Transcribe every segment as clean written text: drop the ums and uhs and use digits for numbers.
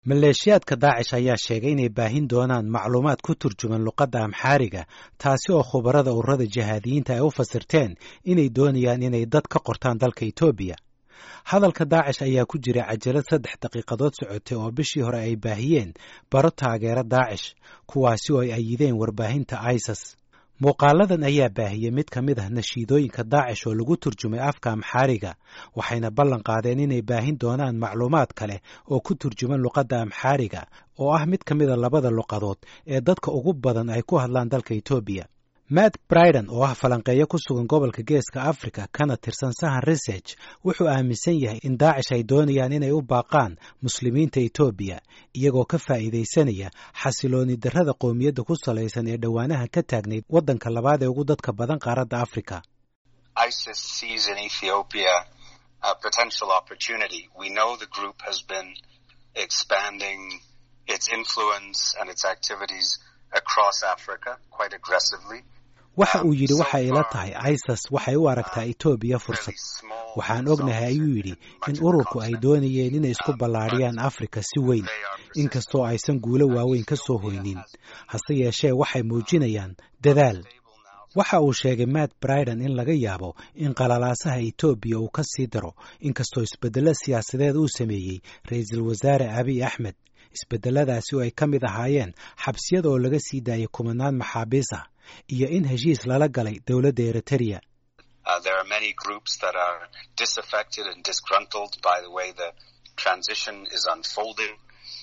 maleeshiyaadka daacish ayaa sheegay inay baahin doonaan macluumaad ku turjuman luqadda amxaariga taasi oo khubarada ururada jihaadiyiinta ay u fasirteen inay doonayaan inay dad ka qortaan dalka Itoobiya. Hadalka daacish ayaa ku jira cajalad 3 daqiiqadood socotay oo bishii hore ay baahiyeen baro taageera daacish kuwaasi oo ay ayideen warbaahinta ISIS. Muuqaaladan ayaa baahiyay mid ka mid ah nashiidooyinka daacish oo lagu turjumay afka amxaariga waxayna ballan qaadeen inay baahin doonaan macluumaad kale oo ku turjuman luqadda amxaariga oo ah mid ka mid ah 2 luqadood ee dadka ugu badan ay ku hadlaan dalka Itoobiya. Matt Bryden oo ah falanqeeyo ku sugan gobolka Geeska Afrika kana tirsan Sahan Research wuxuu aaminsan yahay in daacish ay doonayaan inay u baaqaan muslimiinta Itoobiya iyagoo ka faa'iideysanaya xasilooni darrada qoomiyadda ku salaysan ee dhawaanaha ka taagnayd waddanka labaad ee ugu dadka badan qaaradda Afrika. ISIS sees in Ethiopia a potential opportunity. We know the group has been expanding its influence and its activities across Africa quite aggressively. Waxa uu yidhi waxa ila tahay ISIS waxay u aragtaa Itoobiya fursad. Waxaan ognahay ayuu yidhi in ururku ay doonayeen inay isku ballaariyaan Afrika si weyn inkastoo aysan guulo waaweyn ka soo hoynin. Hase yeeshee waxay muujinayaan dadaal. Waxa uu sheegay Matt Bryden in laga yaabo in qalalaasaha Itoobiya uu ka sii daro inkastoo isbeddelada siyaasadeed uu sameeyay Ra'iisul Wasaare Abiy Ahmed. Isbeddeladaasi oo ay ka mid ahaayeen xabsiyada oo laga sii daayay kumanaan maxaabiis ah iyo in heshiis lala galay dowladda Eritrea. There are many groups that are disaffected and disgruntled by the way the transition is unfolding.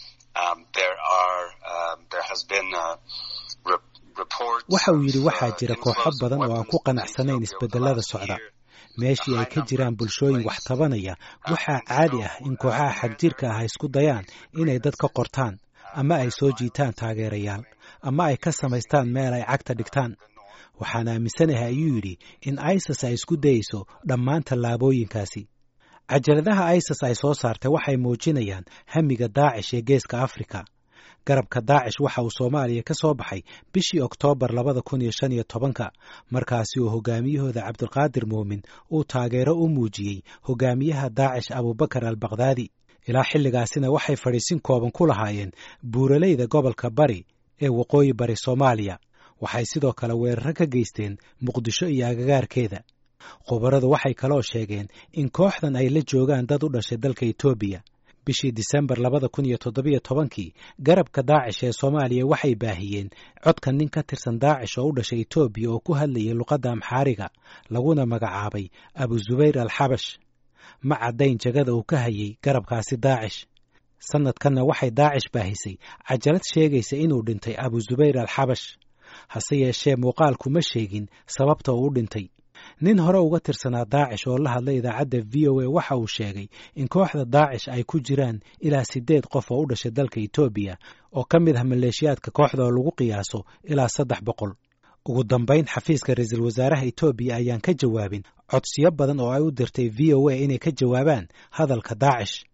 There has been reports. Waxa uu yidhi waxaa jira kooxo badan oo aan ku qanacsanayn isbeddelada socda. meeshii ay ka jiraan bulshooyin wax tabanaya waxaa caadi ah in kooxaha xagjirka ah isku dayaan inay dad ka qortaan ama ay soo jiitaan taageerayaal ama ay ka samaystaan meel ay cagta dhigtaan. Waxaan aaminsanahay ayuu yidhi in ISIS ay isku dayayso dhammaan tallaabooyinkaasi. Cajaladaha ISIS ay soo saartay waxay muujinayaan hamiga daacish ee Geeska Afrika. Garabka daacish waxa uu Soomaaliya ka soo baxay bishii Oktoobar 2015 markaasi uu hogaamiyahooda Cabdulqaadir Muumin uu taageero u muujiyay hogaamiyaha daacish Abubakar al-Baghdadi. Ilaa xilligaasina waxay fadhiisin kooban ku lahaayeen buuraleyda gobolka Bari ee waqooyi bari Soomaaliya. Waxay sidoo kale weerar ka geysteen Muqdisho iyo agagaarkeeda. Khubaradu waxay kaloo sheegeen in kooxdan ay la joogaan dad u dhashay dalka Itoobiya. bishii Disembar 2017 garabka daacish ee Soomaaliya waxay baahiyeen codka nin ka tirsan daacish oo u dhashay Itoobiya oo ku hadlayay luqadda amxaariga laguna magacaabay Abu Zubayr al-Habash. Ma caddayn jagada uu ka hayay garabkaasi daacish. Sanadkanna waxay daacish baahisay cajalad sheegaysa inuu dhintay Abu Zubayr al-Habash. Hase yeeshee muuqaalku ma sheegin sababta uu dhintay. nin hore uga tirsanaa daacish oo la hadlay idaacadda VOA waxa uu sheegay in kooxda daacish ay ku jiraan ilaa 8 qof oo u dhashay dalka Itoobiya oo ka mid ah maleeshiyaadka kooxda oo lagu qiyaaso ilaa 300. Ugu dambayn xafiiska ra'iisul wasaaraha Itoobiya ayaan ka jawaabin codsiyo badan oo ay u dirtay VOA inay ka jawaabaan hadalka daacish.